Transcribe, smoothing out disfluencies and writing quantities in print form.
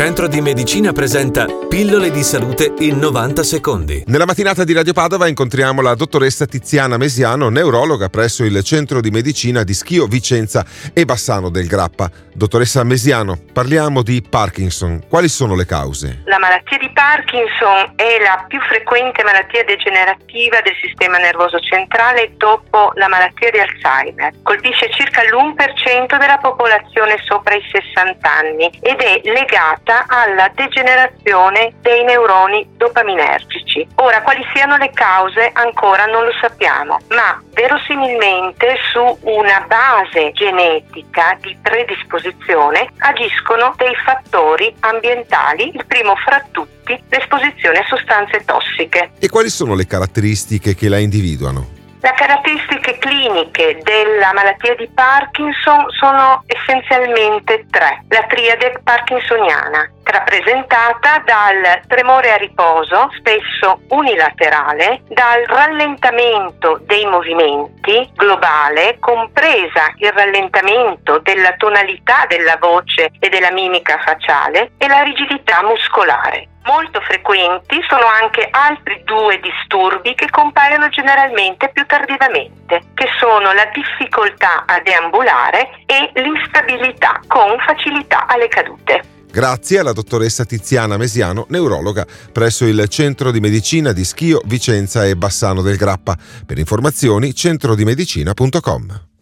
Centro di Medicina presenta Pillole di salute in 90 secondi. Nella mattinata di Radio Padova incontriamo la dottoressa Tiziana Mesiano, neurologa presso il Centro di Medicina di Schio, Vicenza e Bassano del Grappa. Dottoressa Mesiano, parliamo di Parkinson. Quali sono le cause? La malattia di Parkinson è la più frequente malattia degenerativa del sistema nervoso centrale dopo la malattia di Alzheimer. Colpisce circa l'1% della popolazione sopra i 60 anni ed è legata alla degenerazione dei neuroni dopaminergici. Ora, quali siano le cause ancora non lo sappiamo, ma verosimilmente su una base genetica di predisposizione agiscono dei fattori ambientali, il primo fra tutti l'esposizione a sostanze tossiche. E quali sono le caratteristiche che la individuano? Le caratteristiche cliniche della malattia di Parkinson sono essenzialmente tre. La triade parkinsoniana, rappresentata dal tremore a riposo, spesso unilaterale, dal rallentamento dei movimenti globale, compresa il rallentamento della tonalità della voce e della mimica facciale, e la rigidità muscolare. Molto frequenti sono anche altri due disturbi che compaiono generalmente più tardivamente, che sono la difficoltà a deambulare e l'instabilità con facilità alle cadute. Grazie alla dottoressa Tiziana Mesiano, neurologa presso il Centro di Medicina di Schio, Vicenza e Bassano del Grappa. Per informazioni centrodimedicina.com.